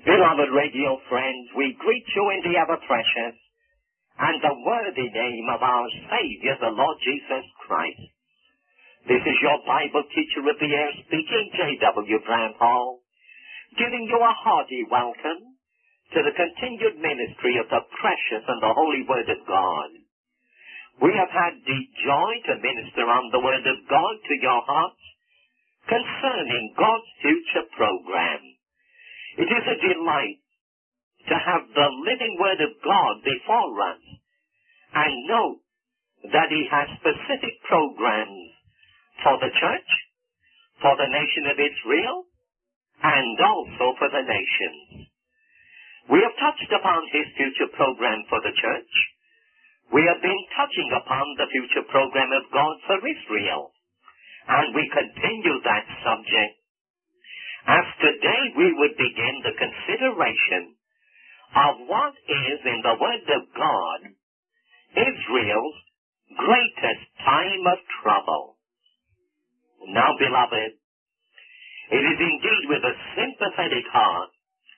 Beloved radio friends, we greet you in the ever-precious and the worthy name of our Savior, the Lord Jesus Christ. This is your Bible teacher of the air speaking, J.W. Bramhall, giving you a hearty welcome to the continued ministry of the precious and the holy Word of God. We have had the joy to minister on the Word of God to your hearts concerning God's future program. It is a delight to have the living Word of God before us and note that He has specific programs for the church, for the nation of Israel, and also for the nations. We have touched upon His future program for the church. We have been touching upon the future program of God for Israel, and we continue that subject. As today we would begin the consideration of what is in the Word of God Israel's greatest time of trouble. Now, beloved, it is indeed with a sympathetic heart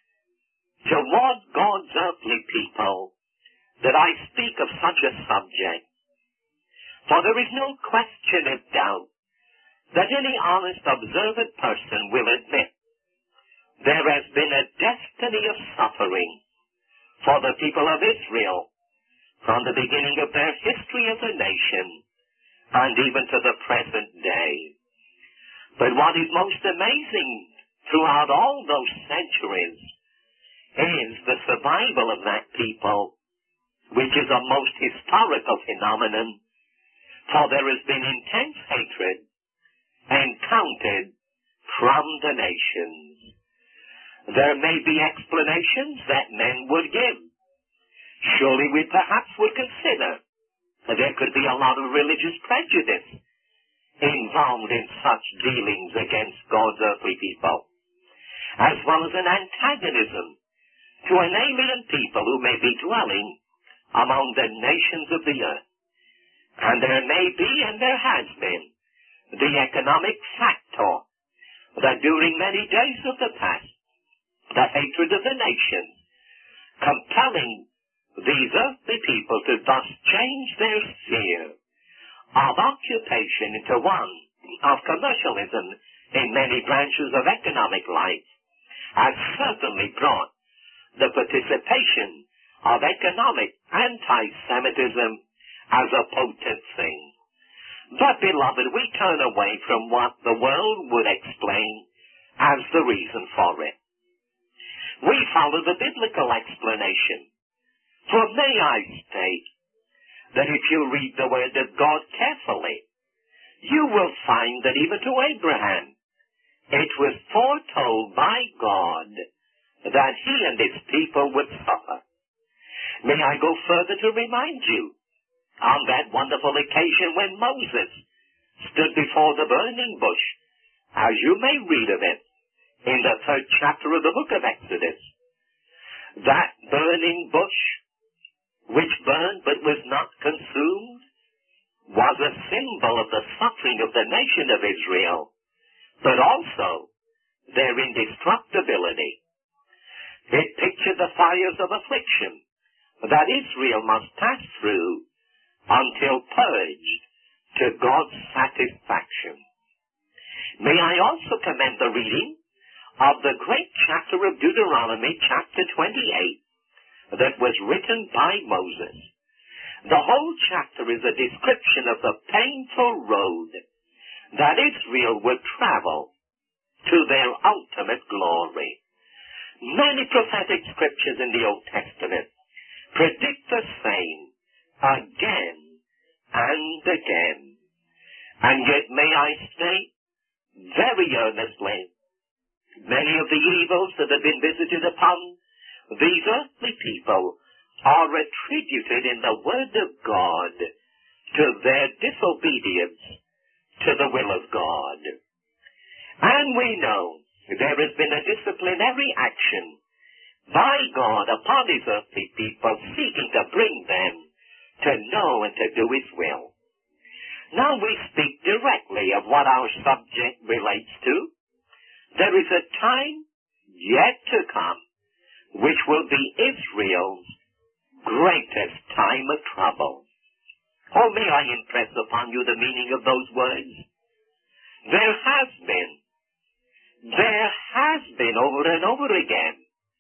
toward God's earthly people that I speak of such a subject. For there is no question of doubt that any honest, observant person will admit there has been a destiny of suffering for the people of Israel from the beginning of their history as a nation and even to the present day. But what is most amazing throughout all those centuries is the survival of that people, which is a most historical phenomenon, for there has been intense hatred encountered from the nations. There may be explanations that men would give. Surely we perhaps would consider there could be a lot of religious prejudice involved in such dealings against God's earthly people, as well as an antagonism to an alien people who may be dwelling among the nations of the earth. And there may be, and there has been, the economic factor that during many days of the past, the hatred of the nations, compelling these earthly people to thus change their sphere of occupation into one of commercialism in many branches of economic life, has certainly brought the participation of economic anti-Semitism as a potent thing. But, beloved, we turn away from what the world would explain as the reason for it. We follow the biblical explanation. For may I state that if you read the Word of God carefully, you will find that even to Abraham, it was foretold by God that he and his people would suffer. May I go further to remind you, on that wonderful occasion when Moses stood before the burning bush, as you may read of it in the 3rd chapter of the book of Exodus, that burning bush, which burned but was not consumed, was a symbol of the suffering of the nation of Israel, but also their indestructibility. It pictured the fires of affliction that Israel must pass through until purged to God's satisfaction. May I also commend the reading of the great chapter of Deuteronomy, chapter 28, that was written by Moses. The whole chapter is a description of the painful road that Israel would travel to their ultimate glory. Many prophetic scriptures in the Old Testament predict the same again and again. And yet may I state very earnestly, many of the evils that have been visited upon these earthly people are attributed in the Word of God to their disobedience to the will of God. And we know there has been a disciplinary action by God upon His earthly people, seeking to bring them to know and to do His will. Now we speak directly of what our subject relates to. There is a time yet to come will be Israel's greatest time of trouble. Oh, may I impress upon you the meaning of those words? There has been over and over again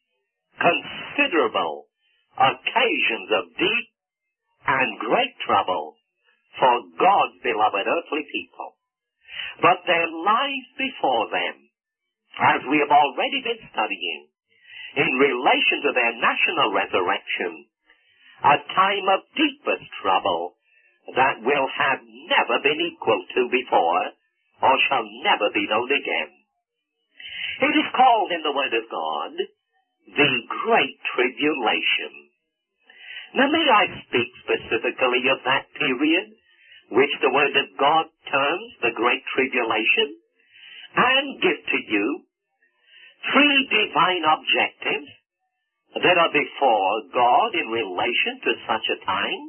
considerable occasions of deep and great trouble for God's beloved earthly people. But there lies before them, as we have already been studying, in relation to their national resurrection, a time of deepest trouble that will have never been equal to before, or shall never be known again. It is called in the Word of God, the Great Tribulation. Now may I speak specifically of that period, which the Word of God terms the Great Tribulation, and give to you three divine objectives that are before God in relation to such a time.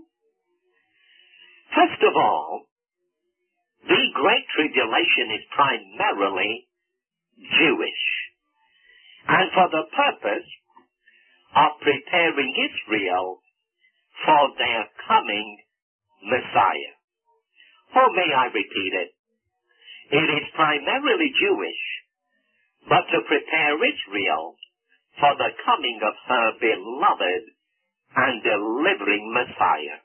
First of all, the Great Tribulation is primarily Jewish, and for the purpose of preparing Israel for their coming Messiah. Or may I repeat it? It is primarily Jewish, but to prepare Israel for the coming of her beloved and delivering Messiah.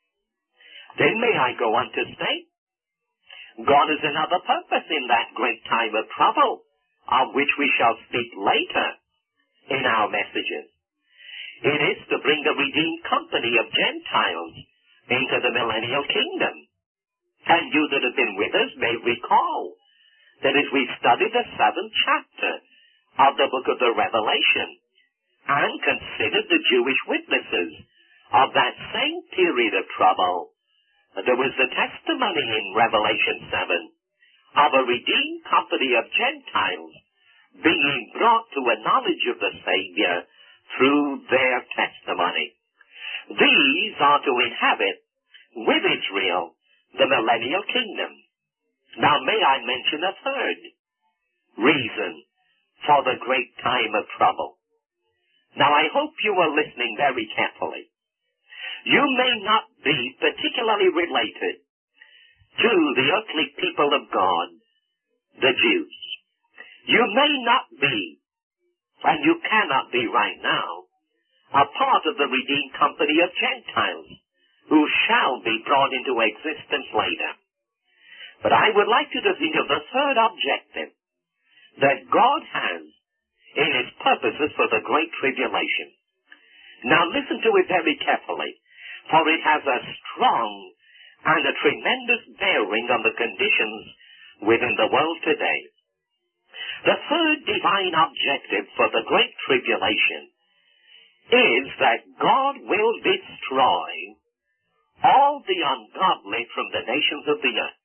Then may I go on to state, God has another purpose in that great time of trouble, of which we shall speak later in our messages. It is to bring a redeemed company of Gentiles into the millennial kingdom. And you that have been with us may recall that as we studied the 7th chapter of the book of the Revelation and considered the Jewish witnesses of that same period of trouble, there was the testimony in Revelation 7 of a redeemed company of Gentiles being brought to a knowledge of the Savior through their testimony. These are to inhabit with Israel the millennial kingdom. Now may I mention a third reason for the great time of trouble. Now I hope you are listening very carefully. You may not be particularly related to the earthly people of God, the Jews. You may not be, and you cannot be right now, a part of the redeemed company of Gentiles who shall be brought into existence later. But I would like you to think of the third objective that God has in His purposes for the Great Tribulation. Now listen to it very carefully, for it has a strong and a tremendous bearing on the conditions within the world today. The third divine objective for the Great Tribulation is that God will destroy all the ungodly from the nations of the earth.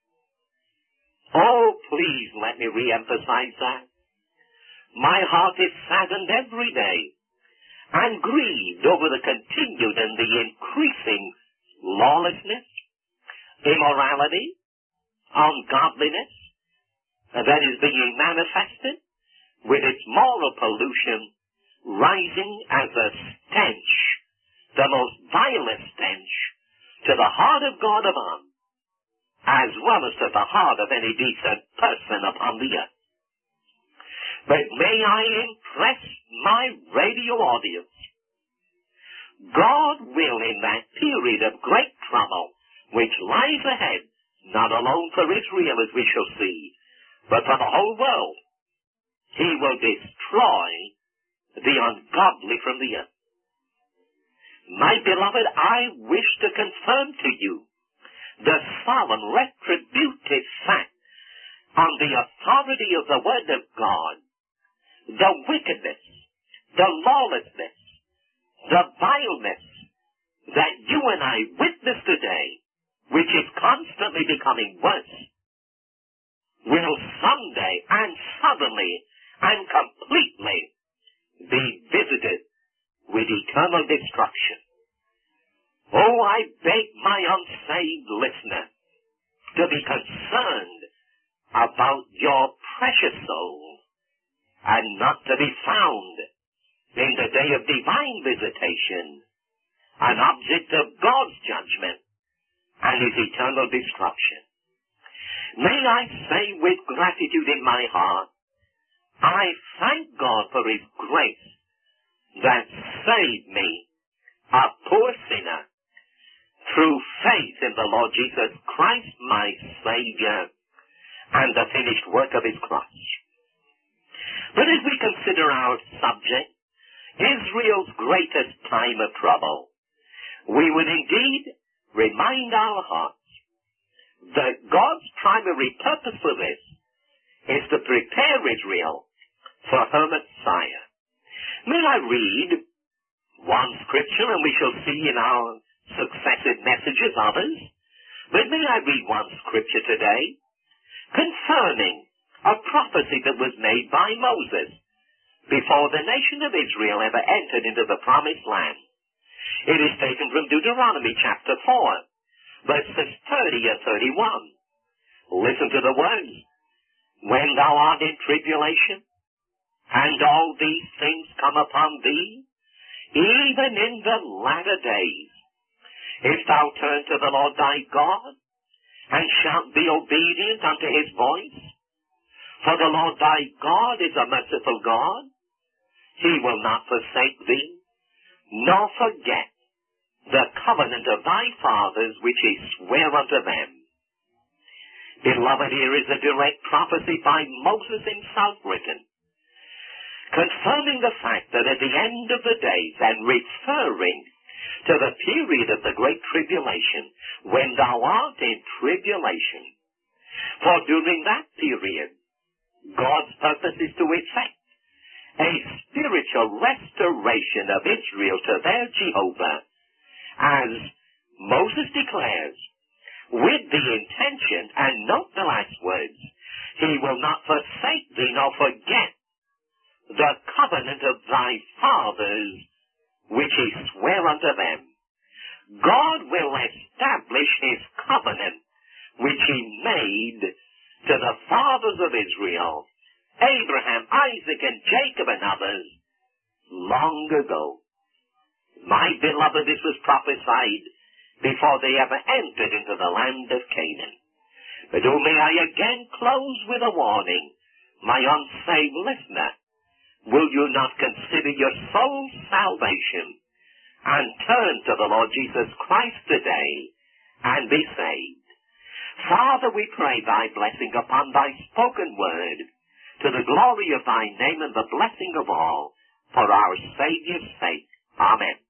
Oh, please let me re-emphasize that. My heart is saddened every day and grieved over the continued and the increasing lawlessness, immorality, ungodliness that is being manifested, with its moral pollution rising as a stench, the most vilest stench, to the heart of God above, as well as to the heart of any decent person upon the earth. But may I impress my radio audience, God will, in that period of great trouble, which lies ahead, not alone for Israel as we shall see, but for the whole world, He will destroy the ungodly from the earth. My beloved, I wish to confirm to you the solemn retributive fact on the authority of the Word of God, the wickedness, the lawlessness, the vileness that you and I witness today, which is constantly becoming worse, will someday and suddenly and completely be visited with eternal destruction. Oh, I beg my unsaved listener to be concerned about your precious soul and not to be found in the day of divine visitation, an object of God's judgment and his eternal destruction. May I say with gratitude in my heart, I thank God for his grace that saved me, a poor sinner, through faith in the Lord Jesus Christ, my Savior, and the finished work of his cross. But as we consider our subject, Israel's greatest time of trouble, we would indeed remind our hearts that God's primary purpose for this is to prepare Israel for her Messiah. May I read one scripture, and we shall see in our successive messages others, but may I read one scripture today concerning a prophecy that was made by Moses before the nation of Israel ever entered into the promised land. It is taken from Deuteronomy chapter 4, verses 30 and 31. Listen to the words. When thou art in tribulation, and all these things come upon thee, even in the latter days, if thou turn to the Lord thy God, and shalt be obedient unto his voice, for the Lord thy God is a merciful God, he will not forsake thee, nor forget the covenant of thy fathers which he sware unto them. Beloved, here is a direct prophecy by Moses himself written, confirming the fact that at the end of the days, and referring to the period of the great tribulation, when thou art in tribulation, for during that period, God's purpose is to effect a spiritual restoration of Israel to their Jehovah, as Moses declares, with the intention, and note the last words, he will not forsake thee nor forget the covenant of thy fathers which he sware unto them. God will establish his covenant which he made to the fathers of Israel, Abraham, Isaac, and Jacob, and others, long ago. My beloved, this was prophesied before they ever entered into the land of Canaan. But may I again close with a warning, my unsaved listener. Will you not consider your soul's salvation and turn to the Lord Jesus Christ today and be saved? Father, we pray thy blessing upon thy spoken word, to the glory of thy name and the blessing of all, for our Savior's sake. Amen.